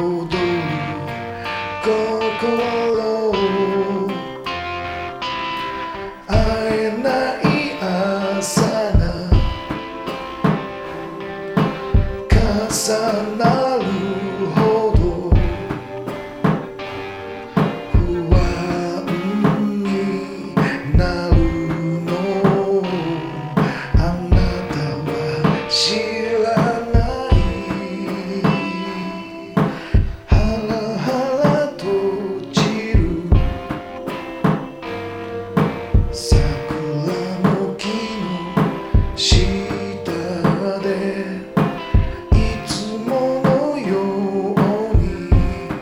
踊る心会えない朝が重なるほど不安になるのあなたは知らないハラハラと散る桜の木の下でいつものように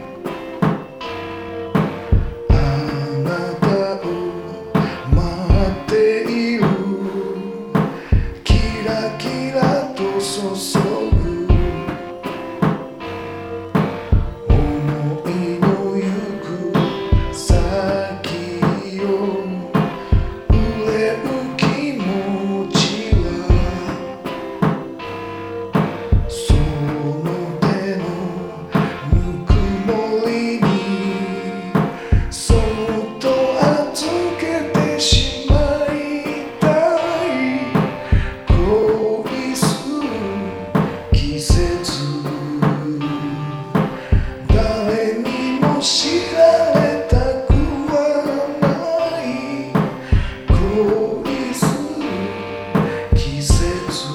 あなたを待っているキラキラと注ぐ思いの行く先を憂う気持ちはその手のぬくもりにそっと預けてしまいたい恋する季節誰にも知られたくはない恋する季節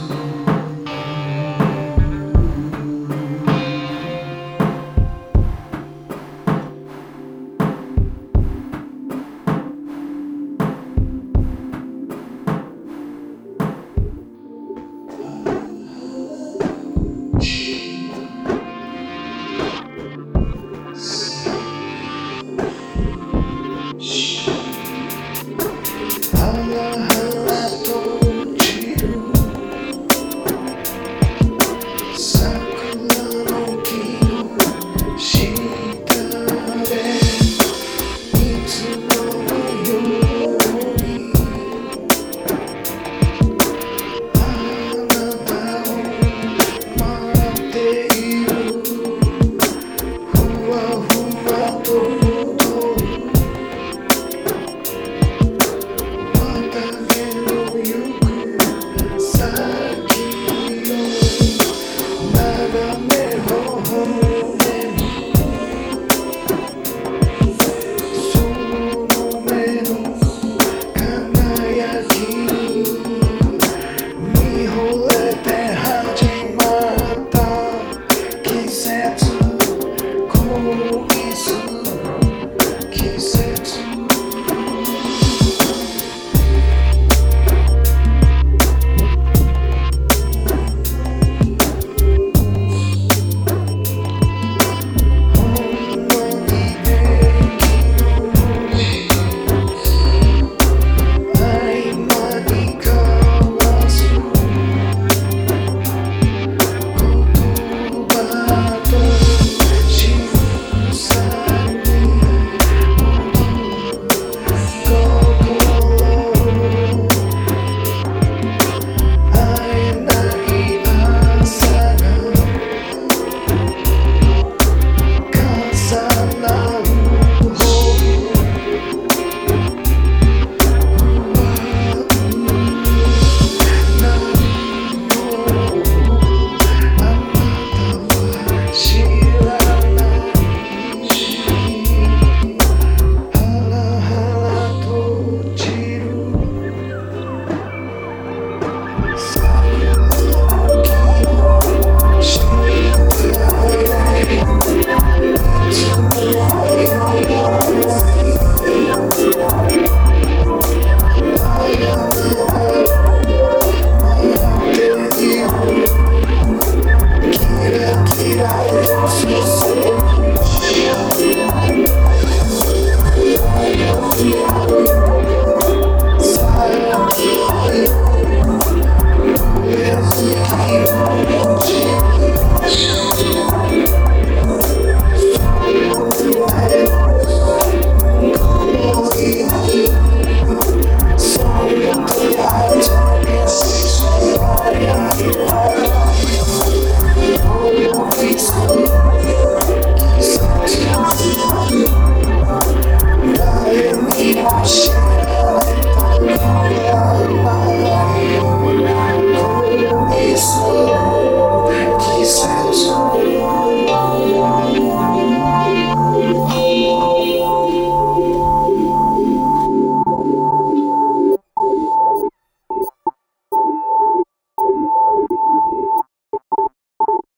ハラハラと散る桜の木の下でいつものようにあなたを待っているふわふわと踊る畑の行く先を眺め微笑むその目の輝きに見惚れて始まった季節恋する季節キラキラと注ぐ